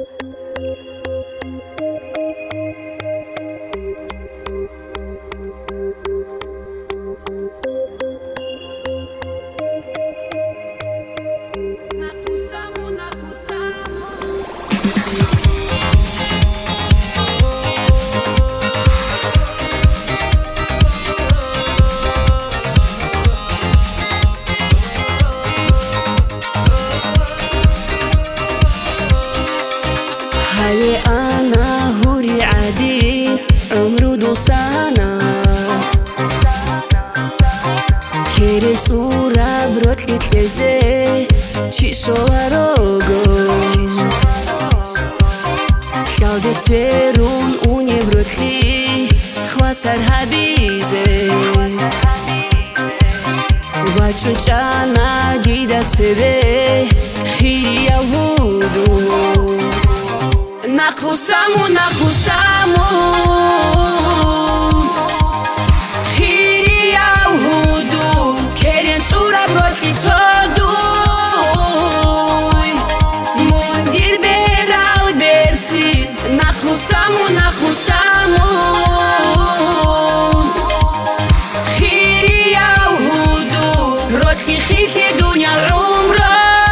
هل أنا هوري عديد عمره 2 سنة كيرين صورة بروتلي تلزي تشيشو وروغو كالدي سفيرون اوني بروتلي خواسر هبيزي وچون چانا جيدت سبي خيري يهودو نخوسامو خيري يهودو كيرين صورة بروتلي صدوي مندير برال برسي نخوسامو خيري يهودو بروتلي خيخي دنيا العمر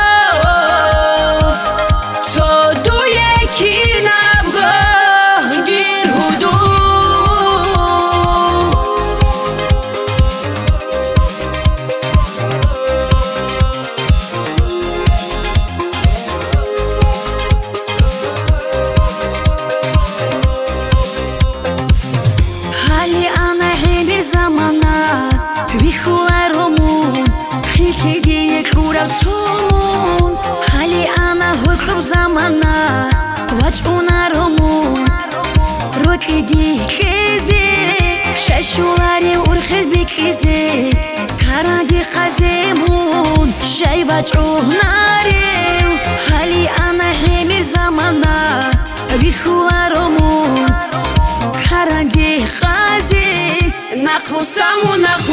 زمانا بيخوارمون خيخي ديك وراتون حالي أنا هركب زمانا واجونارمون روكي ديك زي شاشواري ورخد بكزي كارادي خزيمون شاي واجوه ناري حالي أنا حمير زمانا بيخوارمون كارادي خزي نخوسامو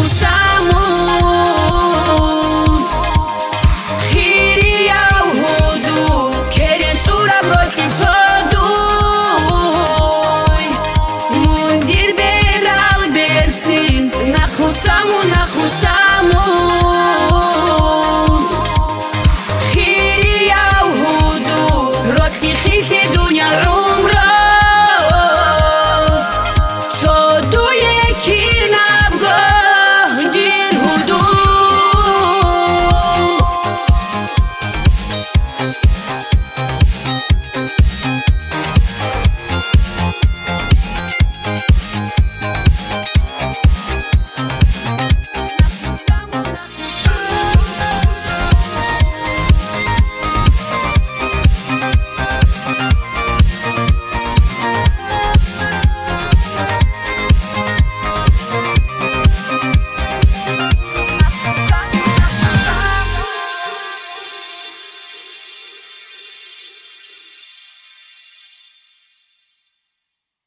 خيري يهودو كيرين صورة بروتلي صدوي مندير برال برسين نخوسامو خيري يهودو بروتلي خيخي دنيا